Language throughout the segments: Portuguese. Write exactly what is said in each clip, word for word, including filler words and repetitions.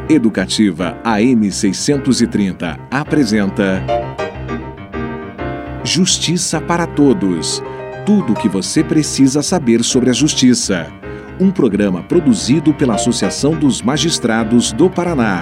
Educativa A M seiscentos e trinta apresenta Justiça para Todos. Tudo o que você precisa saber sobre a justiça. Um programa produzido pela Associação dos Magistrados do Paraná.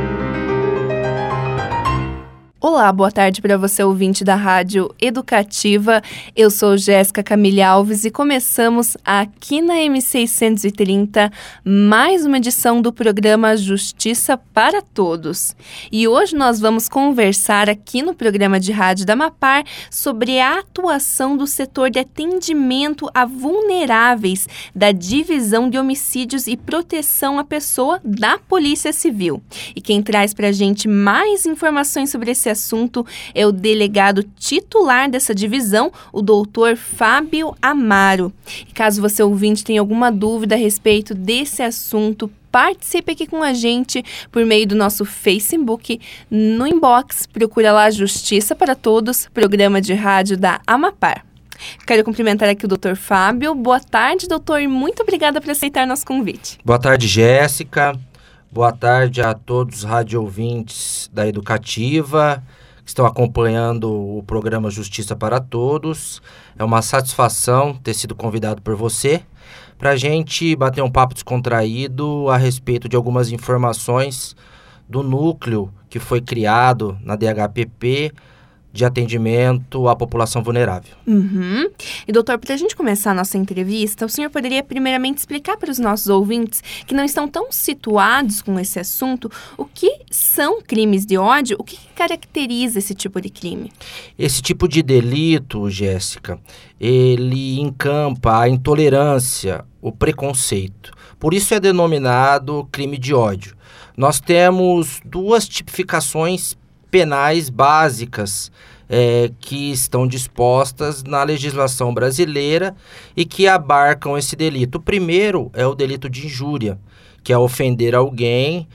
Olá, boa tarde para você, ouvinte da Rádio Educativa. Eu sou Jéssica Camille Alves e começamos aqui na M seiscentos e trinta mais uma edição do programa Justiça para Todos. E hoje nós vamos conversar aqui no programa de rádio da Amapar sobre a atuação do setor de atendimento a vulneráveis da Divisão de Homicídios e Proteção à Pessoa da Polícia Civil. E quem traz para a gente mais informações sobre esse assunto é o delegado titular dessa divisão, o doutor Fábio Amaro. E caso você ouvinte tenha alguma dúvida a respeito desse assunto, participe aqui com a gente por meio do nosso Facebook, no inbox, procura lá Justiça para Todos, programa de rádio da Amapar. Quero cumprimentar aqui o doutor Fábio. Boa tarde, doutor, e muito obrigada por aceitar nosso convite. Boa tarde, Jéssica. Boa tarde a todos os rádio-ouvintes da Educativa que estão acompanhando o programa Justiça para Todos. É uma satisfação ter sido convidado por você para a gente bater um papo descontraído a respeito de algumas informações do núcleo que foi criado na D H P P de atendimento à população vulnerável. Uhum. E doutor, para a gente começar a nossa entrevista, o senhor poderia primeiramente explicar para os nossos ouvintes que não estão tão situados com esse assunto o que são crimes de ódio, o que caracteriza esse tipo de crime? Esse tipo de delito, Jéssica, ele encampa a intolerância, o preconceito. Por isso é denominado crime de ódio. Nós temos duas tipificações penais básicas é, que estão dispostas na legislação brasileira e que abarcam esse delito. O primeiro é o delito de injúria, que é ofender alguém,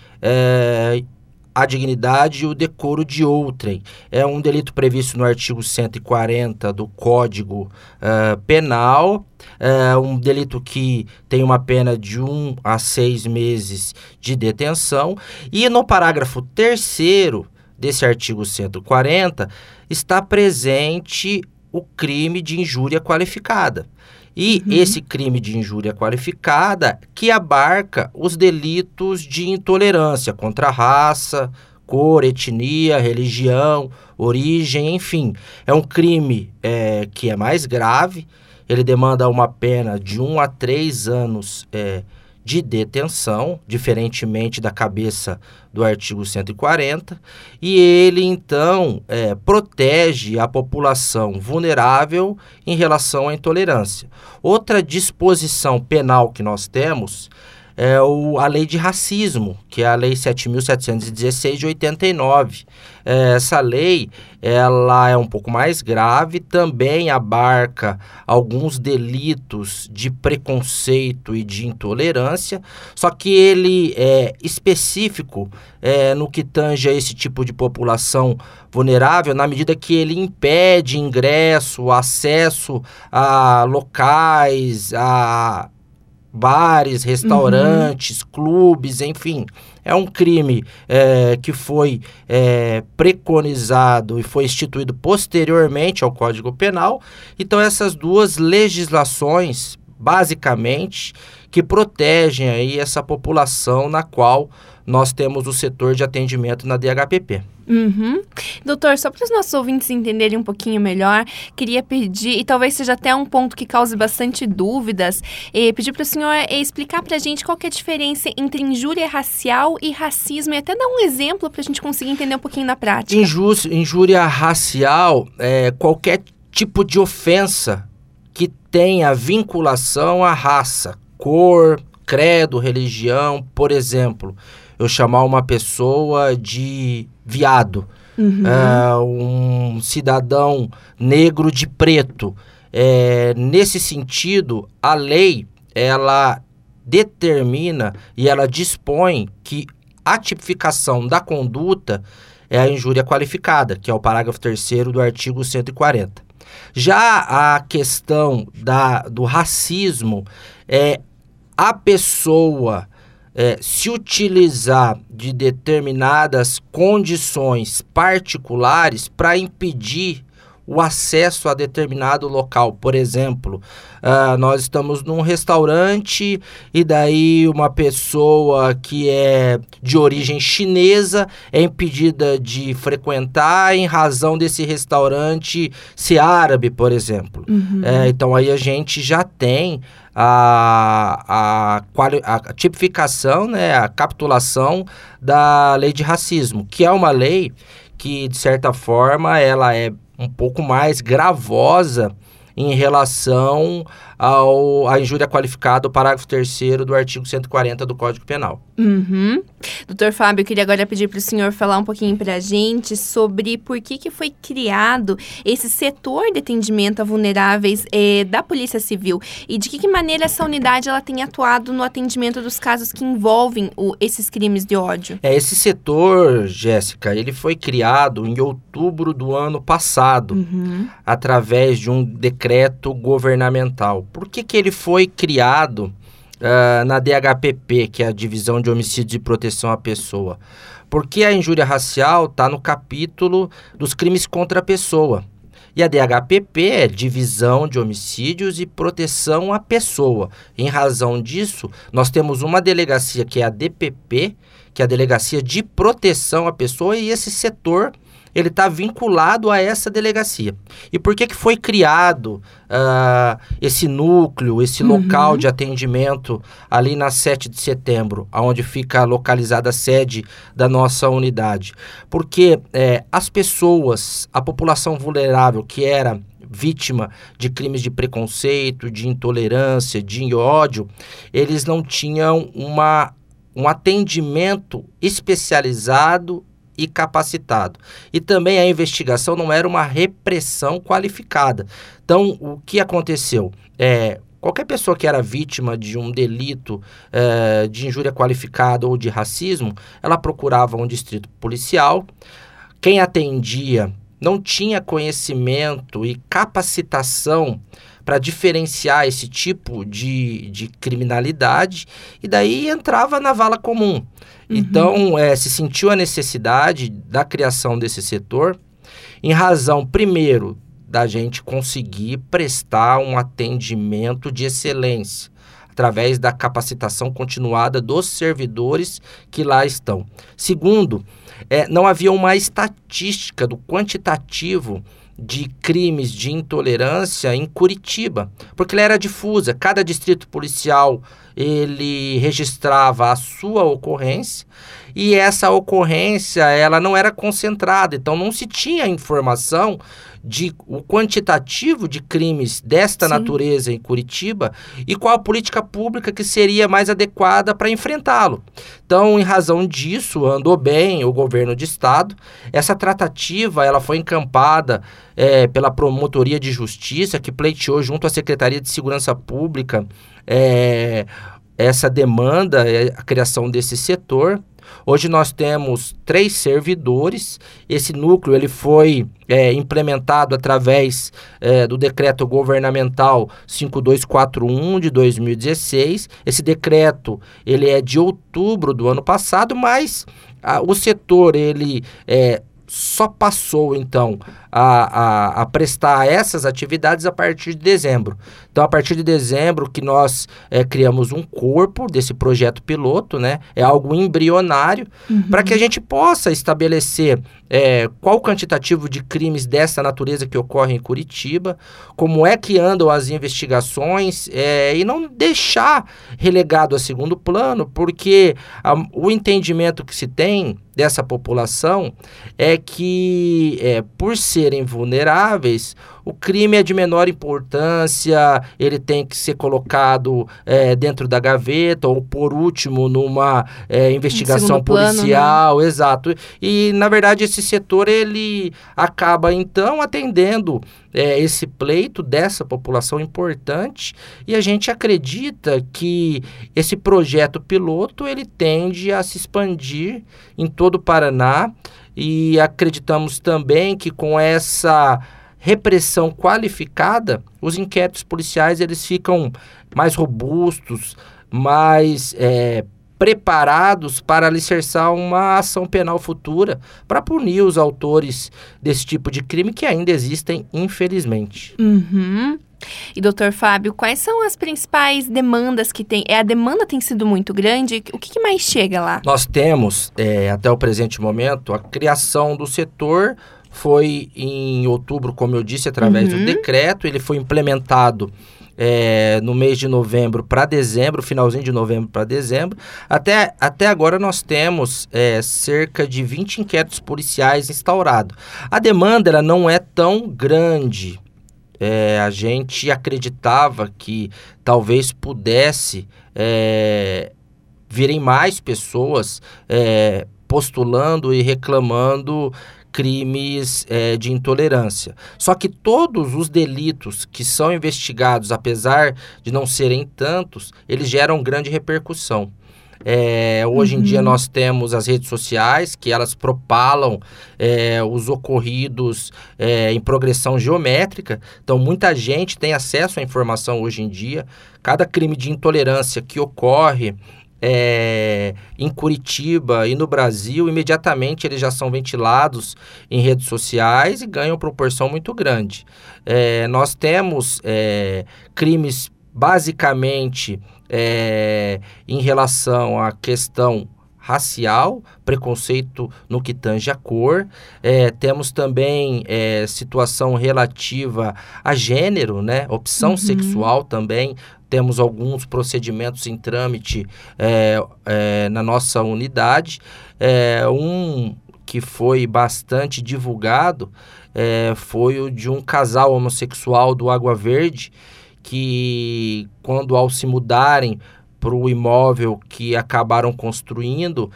é, a dignidade e o decoro de outrem. É um delito previsto no artigo cento e quarenta do Código uh, Penal, é um delito que tem uma pena de um a seis meses de detenção, e no parágrafo terceiro desse artigo cento e quarenta, está presente o crime de injúria qualificada. E uhum. esse crime de injúria qualificada que abarca os delitos de intolerância contra a raça, cor, etnia, religião, origem, enfim. É um crime é, que é mais grave, ele demanda uma pena de um a três anos é, de detenção, diferentemente da cabeça do artigo cento e quarenta, e ele, então, é, protege a população vulnerável em relação à intolerância. Outra disposição penal que nós temos é o, a lei de racismo, que é a lei sete mil setecentos e dezesseis de oitenta e nove. É, essa lei, ela é um pouco mais grave, também abarca alguns delitos de preconceito e de intolerância, só que ele é específico é, no que tange a esse tipo de população vulnerável, na medida que ele impede ingresso, acesso a locais, a bares, restaurantes, uhum. clubes, enfim. É um crime é, que foi é, preconizado e foi instituído posteriormente ao Código Penal. Então, essas duas legislações, basicamente, que protegem aí essa população na qual nós temos o setor de atendimento na D H P P. Uhum. Doutor, só para os nossos ouvintes entenderem um pouquinho melhor, queria pedir, e talvez seja até um ponto que cause bastante dúvidas, eh, pedir para o senhor eh, explicar para a gente qual que é a diferença entre injúria racial e racismo, e até dar um exemplo para a gente conseguir entender um pouquinho na prática. Injú- injúria racial é qualquer tipo de ofensa que tenha vinculação à raça, cor, credo, religião. Por exemplo, eu chamar uma pessoa de viado, uhum. é, um cidadão negro de preto. É, nesse sentido, a lei, ela determina e ela dispõe que a tipificação da conduta é a injúria qualificada, que é o parágrafo terceiro do artigo cento e quarenta. Já a questão da, do racismo é a pessoa é, se utilizar de determinadas condições particulares para impedir o acesso a determinado local. Por exemplo, uh, nós estamos num restaurante e daí uma pessoa que é de origem chinesa é impedida de frequentar em razão desse restaurante ser árabe, por exemplo. Uhum. É, então aí a gente já tem a, a, a tipificação, né, a capitulação da lei de racismo, que é uma lei que, de certa forma, ela é um pouco mais gravosa em relação ao, à injúria qualificada, o parágrafo terceiro do artigo cento e quarenta do Código Penal. Uhum. Doutor Fábio, eu queria agora pedir para o senhor falar um pouquinho para a gente sobre por que, que foi criado esse setor de atendimento a vulneráveis eh, da Polícia Civil e de que, que maneira essa unidade ela tem atuado no atendimento dos casos que envolvem o, esses crimes de ódio. É, esse setor, Jéssica, ele foi criado em outubro do ano passado, uhum. através de um decreto governamental. Por que, que ele foi criado uh, na D H P P, que é a Divisão de Homicídios e Proteção à Pessoa? Porque a injúria racial está no capítulo dos crimes contra a pessoa. E a D H P P é Divisão de Homicídios e Proteção à Pessoa. Em razão disso, nós temos uma delegacia que é a D P P, que é a Delegacia de Proteção à Pessoa, e esse setor ele está vinculado a essa delegacia. E por que, que foi criado uh, esse núcleo, esse uhum. local de atendimento ali na sete de setembro, onde fica localizada a sede da nossa unidade? Porque é, as pessoas, a população vulnerável que era vítima de crimes de preconceito, de intolerância, de ódio, eles não tinham uma, um atendimento especializado e capacitado. E também a investigação não era uma repressão qualificada. Então, o que aconteceu? É, qualquer pessoa que era vítima de um delito é, de injúria qualificada ou de racismo, ela procurava um distrito policial. Quem atendia não tinha conhecimento e capacitação para diferenciar esse tipo de, de criminalidade, e daí entrava na vala comum. Uhum. Então, é, se sentiu a necessidade da criação desse setor, em razão, primeiro, da gente conseguir prestar um atendimento de excelência, através da capacitação continuada dos servidores que lá estão. Segundo, é, não havia uma estatística do quantitativo de crimes de intolerância em Curitiba, porque ela era difusa. Cada distrito policial ele registrava a sua ocorrência e essa ocorrência ela não era concentrada, então não se tinha informação de o quantitativo de crimes desta Sim. natureza em Curitiba e qual a política pública que seria mais adequada para enfrentá-lo. Então, em razão disso, andou bem o governo de estado. Essa tratativa ela foi encampada é, pela Promotoria de Justiça, que pleiteou junto à Secretaria de Segurança Pública é, essa demanda, a criação desse setor. Hoje nós temos três servidores. Esse núcleo ele foi é, implementado através é, do decreto governamental cinco dois quatro um de dois mil e dezesseis. Esse decreto ele é de outubro do ano passado, mas a, o setor ele é, só passou, então, a, a, a prestar essas atividades a partir de dezembro. Então, a partir de dezembro que nós é, criamos um corpo desse projeto piloto, né? É algo embrionário, uhum. para que a gente possa estabelecer é, qual o quantitativo de crimes dessa natureza que ocorre em Curitiba, como é que andam as investigações é, e não deixar relegado a segundo plano, porque a, o entendimento que se tem dessa população é que, é, por serem vulneráveis, o crime é de menor importância, ele tem que ser colocado é, dentro da gaveta ou, por último, numa é, investigação policial. Plano, né? Exato. E, na verdade, esse setor ele acaba, então, atendendo é, esse pleito dessa população importante, e a gente acredita que esse projeto piloto ele tende a se expandir em todo o Paraná, e acreditamos também que com essa repressão qualificada, os inquéritos policiais eles ficam mais robustos, mais é, preparados para alicerçar uma ação penal futura para punir os autores desse tipo de crime que ainda existem, infelizmente. Uhum. E, doutor Fábio, quais são as principais demandas que tem? É, a demanda tem sido muito grande? O que, que mais chega lá? Nós temos, é, até o presente momento, a criação do setor foi em outubro, como eu disse, através uhum. do decreto. Ele foi implementado É, no mês de novembro para dezembro, finalzinho de novembro para dezembro. Até, até agora nós temos é, cerca de vinte inquéritos policiais instaurados. A demanda ela não é tão grande. É, a gente acreditava que talvez pudesse é, virem mais pessoas é, postulando e reclamando crimes é, de intolerância. Só que todos os delitos que são investigados, apesar de não serem tantos, eles geram grande repercussão. É, hoje uhum. em dia nós temos as redes sociais, que elas propalam é, os ocorridos é, em progressão geométrica. Então muita gente tem acesso à informação hoje em dia. Cada crime de intolerância que ocorre É, em Curitiba e no Brasil, imediatamente eles já são ventilados em redes sociais e ganham proporção muito grande. É, nós temos é, crimes basicamente é, em relação à questão racial, preconceito no que tange a cor. É, temos também é, situação relativa a gênero, né? Opção uhum. sexual também. Temos alguns procedimentos em trâmite é, é, na nossa unidade. É, um que foi bastante divulgado é, foi o de um casal homossexual do Água Verde, que quando ao se mudarem para o imóvel que acabaram construindo,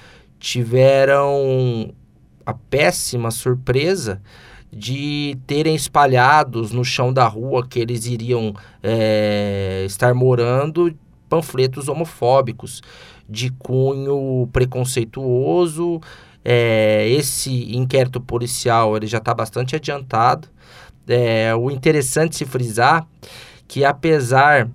tiveram a péssima surpresa de terem espalhados no chão da rua que eles iriam é, estar morando panfletos homofóbicos de cunho preconceituoso. É, esse inquérito policial ele já está bastante adiantado. É, o interessante de se frisar que apesar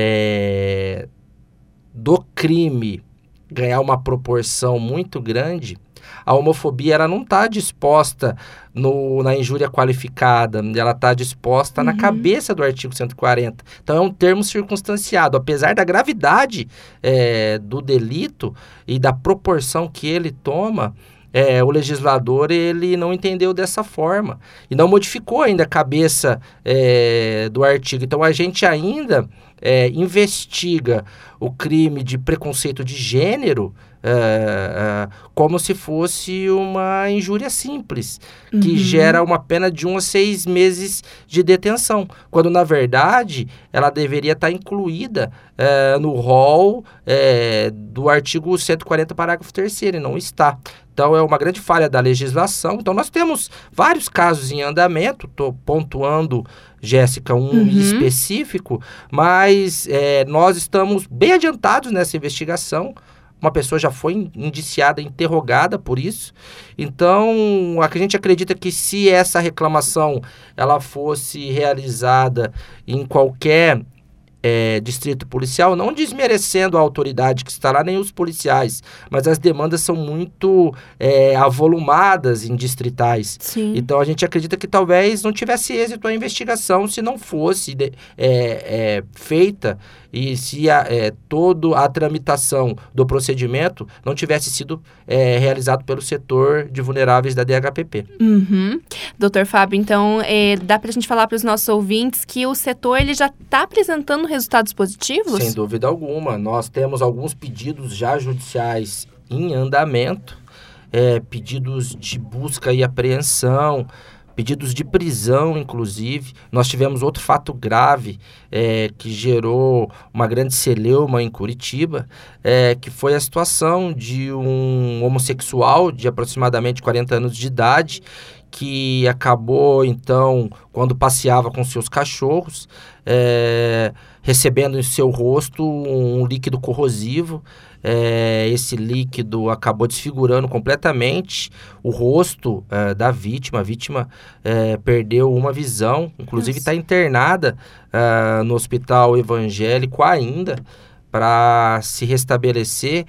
é, do crime ganhar uma proporção muito grande, a homofobia ela não está disposta no, na injúria qualificada, ela está disposta uhum. na cabeça do artigo cento e quarenta. Então é um termo circunstanciado. Apesar da gravidade é, do delito e da proporção que ele toma, é, o legislador ele não entendeu dessa forma e não modificou ainda a cabeça é, do artigo. Então a gente ainda é, investiga o crime de preconceito de gênero Uh, uh, como se fosse uma injúria simples, uhum. que gera uma pena de um a seis meses de detenção, quando na verdade ela deveria estar incluída uh, no rol uh, do artigo cento e quarenta, parágrafo terceiro, e não está. Então é uma grande falha da legislação. Então nós temos vários casos em andamento, estou pontuando, Jéssica, um uhum. específico, mas é, nós estamos bem adiantados nessa investigação. Uma pessoa já foi indiciada, interrogada por isso. Então, a gente acredita que se essa reclamação ela fosse realizada em qualquer é, distrito policial, não desmerecendo a autoridade que está lá, nem os policiais, mas as demandas são muito é, avolumadas em distritais. Sim. Então, a gente acredita que talvez não tivesse êxito a investigação se não fosse de, é, é, feita e se a, é, toda a tramitação do procedimento não tivesse sido é, realizado pelo setor de vulneráveis da D H P P. Uhum. doutor Fábio, então, é, dá para a gente falar para os nossos ouvintes que o setor ele já está apresentando resultados positivos? Sem dúvida alguma. Nós temos alguns pedidos já judiciais em andamento, é, pedidos de busca e apreensão, pedidos de prisão, inclusive. Nós tivemos outro fato grave é, que gerou uma grande celeuma em Curitiba, é, que foi a situação de um homossexual de aproximadamente quarenta anos de idade, que acabou, então, quando passeava com seus cachorros, é, recebendo em seu rosto um líquido corrosivo. É, esse líquido acabou desfigurando completamente o rosto é, da vítima. A vítima é, perdeu uma visão, inclusive está internada é, no hospital evangélico ainda, para se restabelecer,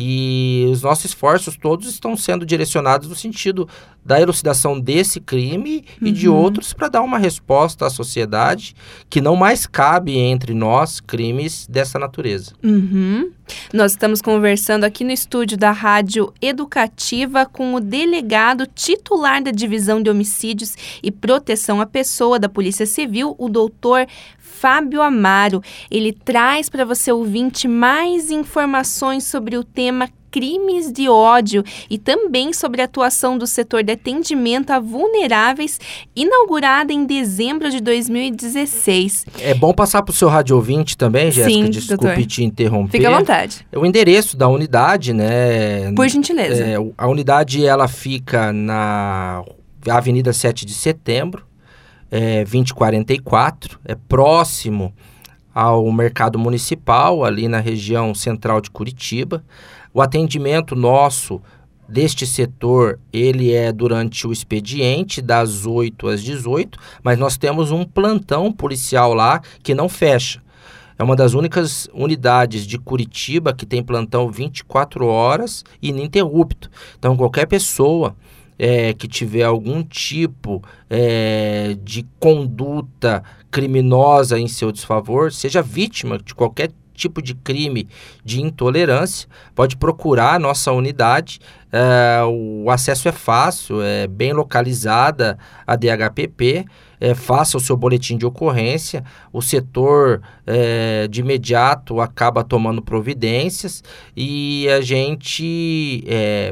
e os nossos esforços todos estão sendo direcionados no sentido da elucidação desse crime uhum. e de outros, para dar uma resposta à sociedade que não mais cabe entre nós crimes dessa natureza. Uhum. Nós estamos conversando aqui no estúdio da Rádio Educativa com o delegado titular da Divisão de Homicídios e Proteção à Pessoa da Polícia Civil, o doutor Fábio Amaro. Ele traz para você, ouvinte, mais informações sobre o tema crimes de ódio e também sobre a atuação do setor de atendimento a vulneráveis, inaugurada em dezembro de dois mil e dezesseis. É bom passar para o seu rádio ouvinte também, Jéssica, Sim, desculpe doutor. te interromper. Fica à vontade. O endereço da unidade, né? Por gentileza. É, a unidade, ela fica na Avenida sete de Setembro, é, vinte e quarenta e quatro, é próximo ao Mercado Municipal, ali na região central de Curitiba. O atendimento nosso deste setor, ele é durante o expediente, das oito às dezoito, mas nós temos um plantão policial lá que não fecha. É uma das únicas unidades de Curitiba que tem plantão vinte e quatro horas ininterrupto. Então, qualquer pessoa é, que tiver algum tipo é, de conduta criminosa em seu desfavor, seja vítima de qualquer tipo de crime de intolerância, pode procurar a nossa unidade. É, o acesso é fácil, é bem localizada a D H P P. É, faça o seu boletim de ocorrência, o setor é, de imediato acaba tomando providências, e a gente é,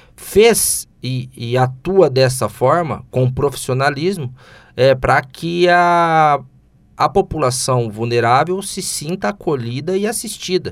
fez e, e atua dessa forma, com profissionalismo, é, para que a, a população vulnerável se sinta acolhida e assistida.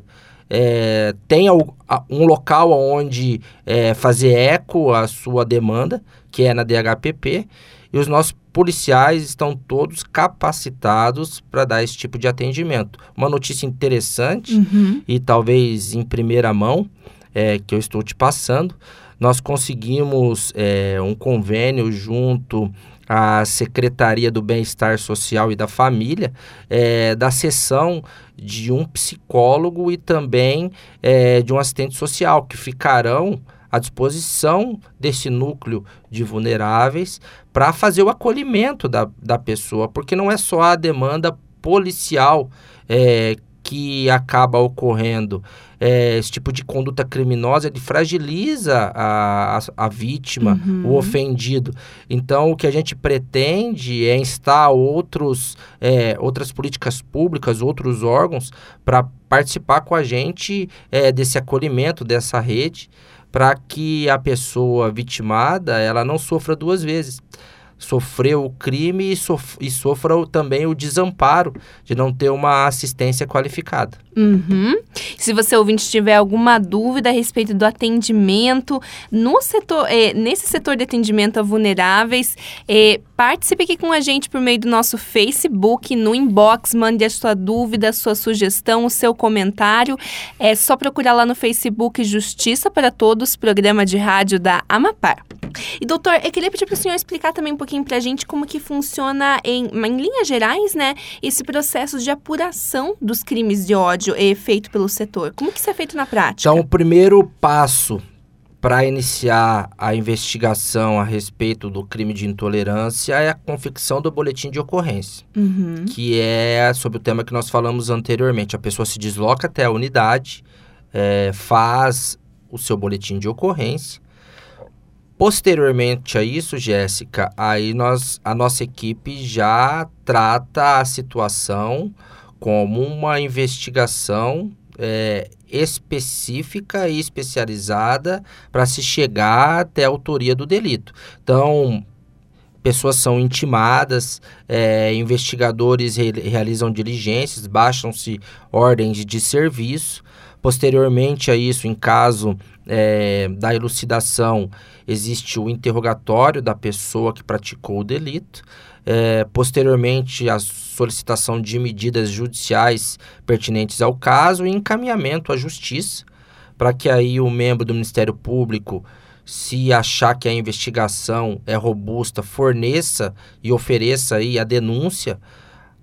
É, tenha um local onde é, fazer eco à sua demanda, que é na D H P P, e os nossos policiais estão todos capacitados para dar esse tipo de atendimento. Uma notícia interessante, uhum. e talvez em primeira mão, é, que eu estou te passando, nós conseguimos é, um convênio junto à Secretaria do Bem-Estar Social e da Família, é, da sessão de um psicólogo e também é, de um assistente social, que ficarão à disposição desse núcleo de vulneráveis para fazer o acolhimento da, da pessoa, porque não é só a demanda policial é, que acaba ocorrendo. É, esse tipo de conduta criminosa, ele fragiliza a, a, a vítima, uhum. o ofendido. Então, o que a gente pretende é instar outros, é, outras políticas públicas, outros órgãos, para participar com a gente é, desse acolhimento, dessa rede, para que a pessoa vitimada ela não sofra duas vezes. Sofreu o crime e, sof- e sofra o, também o desamparo de não ter uma assistência qualificada. Uhum. Se você, ouvinte, tiver alguma dúvida a respeito do atendimento no setor, é, nesse setor de atendimento a vulneráveis, é, participe aqui com a gente por meio do nosso Facebook, no inbox, mande a sua dúvida, a sua sugestão, o seu comentário. É só procurar lá no Facebook Justiça para Todos, programa de rádio da Amapar. E, doutor, eu queria pedir para o senhor explicar também um pouquinho para a gente como que funciona, em, em linhas gerais, né, esse processo de apuração dos crimes de ódio é, feito pelo setor. Como que isso é feito na prática? Então, o primeiro passo para iniciar a investigação a respeito do crime de intolerância é a confecção do boletim de ocorrência, uhum. que é sobre o tema que nós falamos anteriormente. A pessoa se desloca até a unidade, é, faz o seu boletim de ocorrência. Posteriormente a isso, Jéssica, aí nós, a nossa equipe já trata a situação como uma investigação é, específica e especializada para se chegar até a autoria do delito. Então, pessoas são intimadas, é, investigadores re- realizam diligências, baixam-se ordens de serviço. Posteriormente a isso, em caso é, da elucidação, existe o interrogatório da pessoa que praticou o delito. É, posteriormente, a solicitação de medidas judiciais pertinentes ao caso e encaminhamento à justiça, para que aí o membro do Ministério Público, se achar que a investigação é robusta, forneça e ofereça aí a denúncia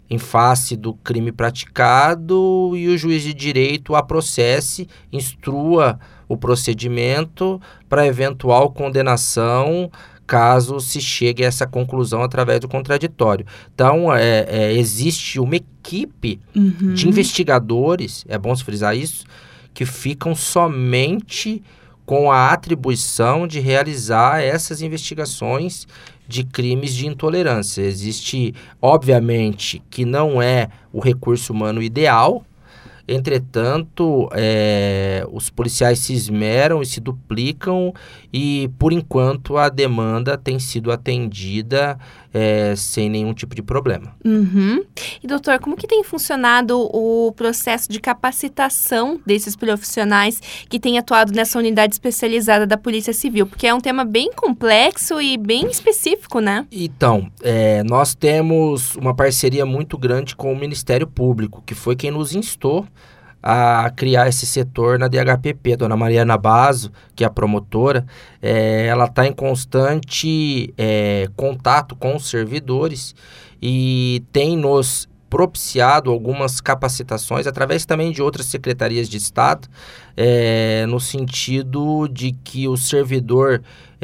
em face do crime praticado e o juiz de direito a processe, instrua o procedimento para eventual condenação, caso se chegue a essa conclusão através do contraditório. Então, é, é, existe uma equipe uhum. de investigadores, é bom se frisar isso, que ficam somente com a atribuição de realizar essas investigações de crimes de intolerância. Existe, obviamente, que não é o recurso humano ideal, entretanto, é, os policiais se esmeram e se duplicam e, por enquanto, a demanda tem sido atendida é, sem nenhum tipo de problema. Uhum. E, doutor, como que tem funcionado o processo de capacitação desses profissionais que têm atuado nessa unidade especializada da Polícia Civil? Porque é um tema bem complexo e bem específico, né? Então, é, nós temos uma parceria muito grande com o Ministério Público, que foi quem nos instou a criar esse setor na D H P P. Dona Mariana Basso, que é a promotora, é, ela está em constante é, contato com os servidores e tem nos propiciado algumas capacitações, através também de outras secretarias de Estado, é, no sentido de que o servidor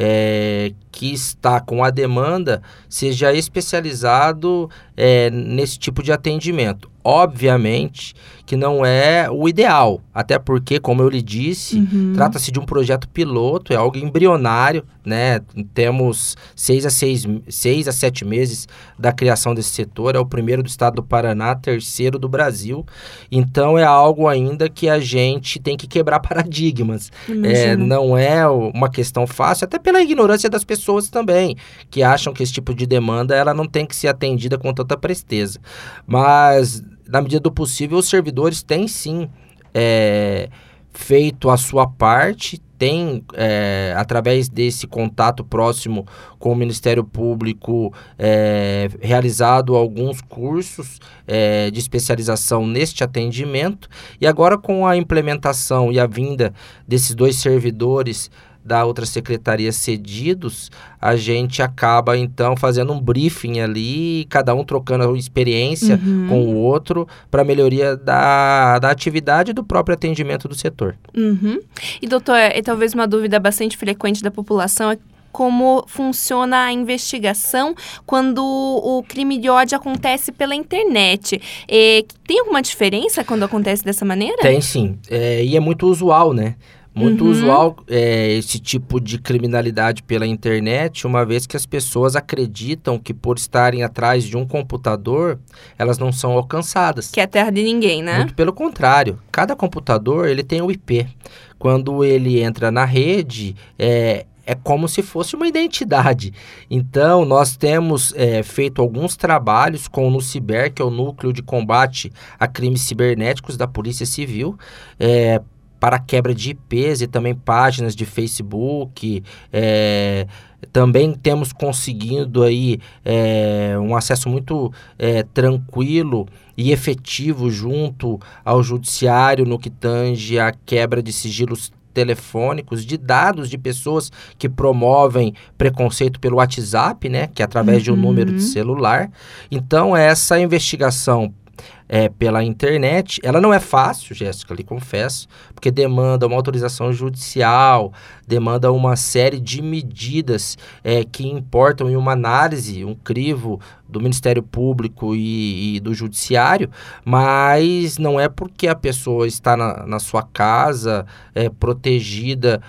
é, que está com a demanda seja especializado é, nesse tipo de atendimento. Obviamente que não é o ideal, até porque, como eu lhe disse, uhum. trata-se de um projeto piloto, é algo embrionário, né? Temos seis a, seis, seis a sete meses da criação desse setor, é o primeiro do estado do Paraná, terceiro do Brasil, então é algo ainda que a gente tem que quebrar paradigmas. É, não é uma questão fácil, até pela ignorância das pessoas também, que acham que esse tipo de demanda ela não tem que ser atendida com tanta presteza. Mas, na medida do possível, os servidores têm sim é, feito a sua parte, têm, é, através desse contato próximo com o Ministério Público, é, realizado alguns cursos é, de especialização neste atendimento, e agora com a implementação e a vinda desses dois servidores da outra secretaria cedidos, a gente acaba então fazendo um briefing ali, cada um trocando a experiência uhum. com o outro para melhoria da, da atividade e do próprio atendimento do setor. Uhum. E doutor, é talvez uma dúvida bastante frequente da população, é como funciona a investigação quando o crime de ódio acontece pela internet. É, tem alguma diferença quando acontece dessa maneira? Tem sim, é, e é muito usual, né? Muito uhum. usual é, esse tipo de criminalidade pela internet, uma vez que as pessoas acreditam que por estarem atrás de um computador, elas não são alcançadas. Que é a terra de ninguém, né? Muito pelo contrário. Cada computador, ele tem o I P. Quando ele entra na rede, é, é como se fosse uma identidade. Então, nós temos é, feito alguns trabalhos com o NUCIBER, que é o Núcleo de Combate a Crimes Cibernéticos da Polícia Civil, é, para quebra de I Ps e também páginas de Facebook. É, também temos conseguido aí é, um acesso muito é, tranquilo e efetivo junto ao judiciário no que tange a quebra de sigilos telefônicos, de dados de pessoas que promovem preconceito pelo WhatsApp, né, que é através uhum. de um número de celular. Então, essa investigação É, pela internet, ela não é fácil, Jéssica, lhe confesso, porque demanda uma autorização judicial, demanda uma série de medidas é, que importam em uma análise, um crivo do Ministério Público e, e do Judiciário, mas não é porque a pessoa está na, na sua casa, é, protegida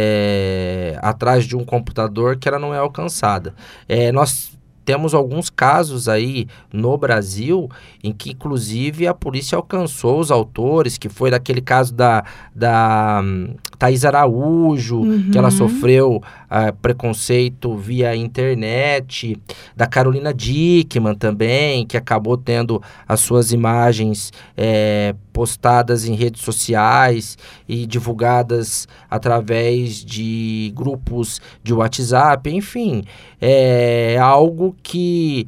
é, atrás de um computador, que ela não é alcançada. É, nós temos alguns casos aí no Brasil em que, inclusive, a polícia alcançou os autores, que foi daquele caso da, da um, Thaís Araújo, uhum. que ela sofreu uh, preconceito via internet, da Carolina Dickmann também, que acabou tendo as suas imagens é, postadas em redes sociais e divulgadas através de grupos de WhatsApp, enfim, é algo que,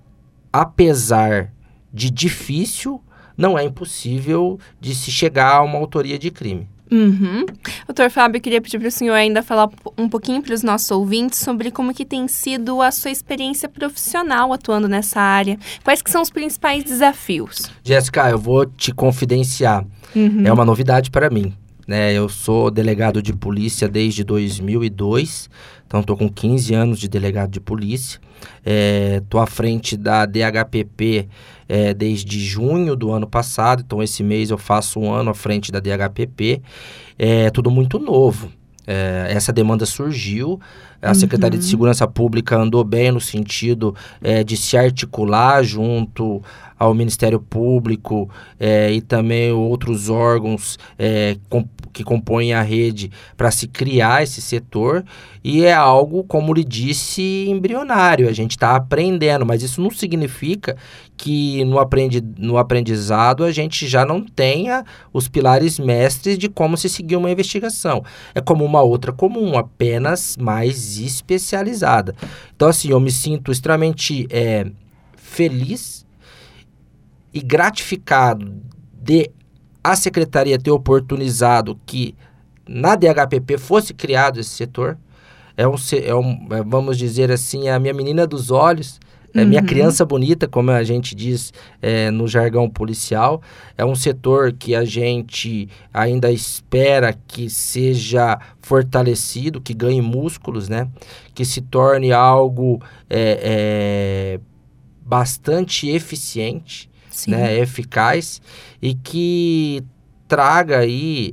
apesar de difícil, não é impossível de se chegar a uma autoria de crime. Uhum. Doutor Fábio, eu queria pedir para o senhor ainda falar um pouquinho para os nossos ouvintes sobre como que tem sido a sua experiência profissional atuando nessa área. Quais que são os principais desafios? Jéssica, eu vou te confidenciar. Uhum. É uma novidade para mim. Né? Eu sou delegado de polícia desde dois mil e dois, então estou com quinze anos de delegado de polícia. Estou é, à frente da D H P P é, desde junho do ano passado, então esse mês eu faço um ano à frente da D H P P. É tudo muito novo. É, essa demanda surgiu, a uhum. Secretaria de Segurança Pública andou bem no sentido é, de se articular junto ao Ministério Público é, e também outros órgãos é, com, que compõem a rede para se criar esse setor, e é algo, como lhe disse, embrionário. A gente está aprendendo, mas isso não significa que no, aprendi, no aprendizado a gente já não tenha os pilares mestres de como se seguir uma investigação. É como uma outra comum, apenas mais especializada. Então, assim, eu me sinto extremamente é, feliz e gratificado de a Secretaria ter oportunizado que na D H P P fosse criado esse setor. É um, é um é, vamos dizer assim, é a minha menina dos olhos, é uhum. minha criança bonita, como a gente diz é, no jargão policial. É um setor que a gente ainda espera que seja fortalecido, que ganhe músculos, né? Que se torne algo é, é, bastante eficiente, né? Eficaz, e que traga aí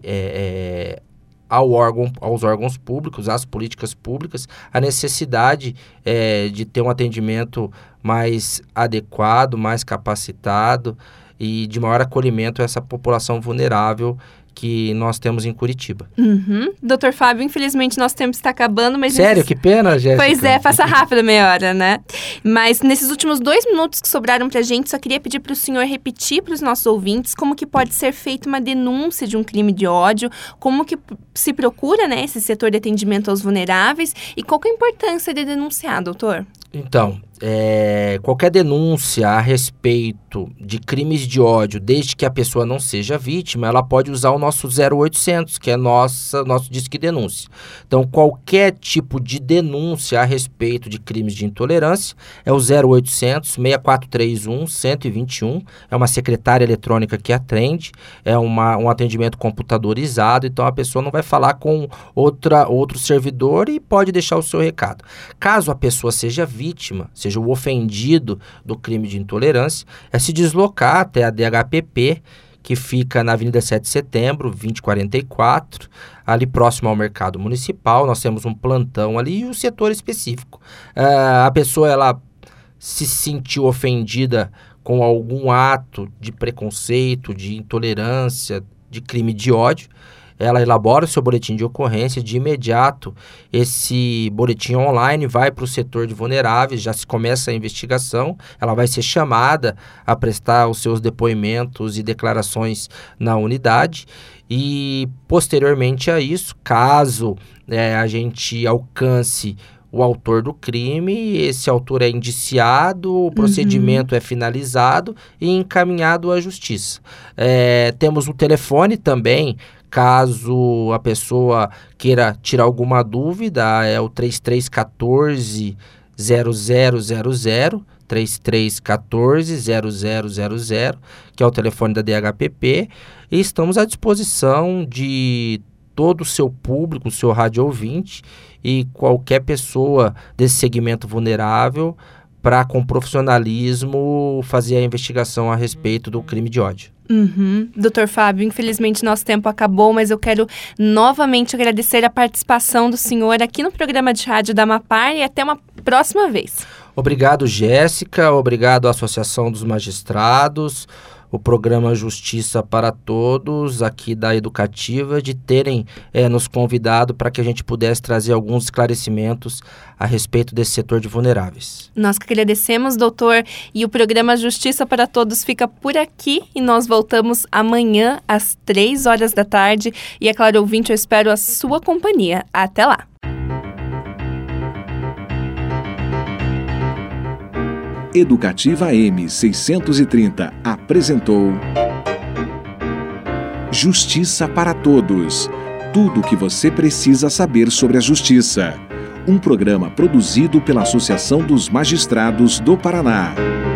é, é, ao órgão, aos órgãos públicos, às políticas públicas, a necessidade é, de ter um atendimento mais adequado, mais capacitado e de maior acolhimento a essa população vulnerável que nós temos em Curitiba. Uhum. doutor Fábio, infelizmente nosso tempo está acabando, mas... Sério? Nesses... Que pena, Jéssica. Pois é, passa rápido a meia hora, né? Mas nesses últimos dois minutos que sobraram pra gente, só queria pedir para o senhor repetir para os nossos ouvintes como que pode ser feita uma denúncia de um crime de ódio, como que se procura, né, esse setor de atendimento aos vulneráveis e qual que é a importância de denunciar, doutor? Então, é, qualquer denúncia a respeito de crimes de ódio, desde que a pessoa não seja vítima, ela pode usar o nosso zero oitocentos, que é nossa, nosso Disque Denúncia. Então, qualquer tipo de denúncia a respeito de crimes de intolerância é o zero oitocentos, seis quatro três um, um zero dois um. É uma secretária eletrônica que atende, é uma, um atendimento computadorizado, então a pessoa não vai falar com outra, outro servidor e pode deixar o seu recado. Caso a pessoa seja vítima, seja o ofendido do crime de intolerância, é se deslocar até a D H P P, que fica na Avenida sete de Setembro, vinte e quarenta e quatro, ali próximo ao Mercado Municipal. Nós temos um plantão ali e um setor específico. Uh, a pessoa, ela se sentiu ofendida com algum ato de preconceito, de intolerância, de crime de ódio, ela elabora o seu boletim de ocorrência. De imediato, esse boletim online vai para o setor de vulneráveis, já se começa a investigação, ela vai ser chamada a prestar os seus depoimentos e declarações na unidade, e posteriormente a isso, caso é, a gente alcance o autor do crime, esse autor é indiciado, o procedimento uhum. é finalizado e encaminhado à justiça. É, temos um telefone também, caso a pessoa queira tirar alguma dúvida, é o três três um quatro, zero zero zero zero, três três um quatro, zero zero zero zero, que é o telefone da D H P P, e estamos à disposição de todo o seu público, o seu rádio ouvinte e qualquer pessoa desse segmento vulnerável para, com profissionalismo, fazer a investigação a respeito do crime de ódio. Uhum. doutor Fábio, infelizmente nosso tempo acabou, mas eu quero novamente agradecer a participação do senhor aqui no programa de rádio da Amapar e até uma próxima vez. Obrigado, Jéssica, obrigado à Associação dos Magistrados, o programa Justiça para Todos, aqui da Educativa, de terem é, nos convidado para que a gente pudesse trazer alguns esclarecimentos a respeito desse setor de vulneráveis. Nós que agradecemos, doutor, e o programa Justiça para Todos fica por aqui e nós voltamos amanhã às três horas da tarde e, é claro, ouvinte, eu espero a sua companhia. Até lá! Educativa A M seiscentos e trinta apresentou Justiça para Todos. Tudo o que você precisa saber sobre a justiça. Um programa produzido pela Associação dos Magistrados do Paraná.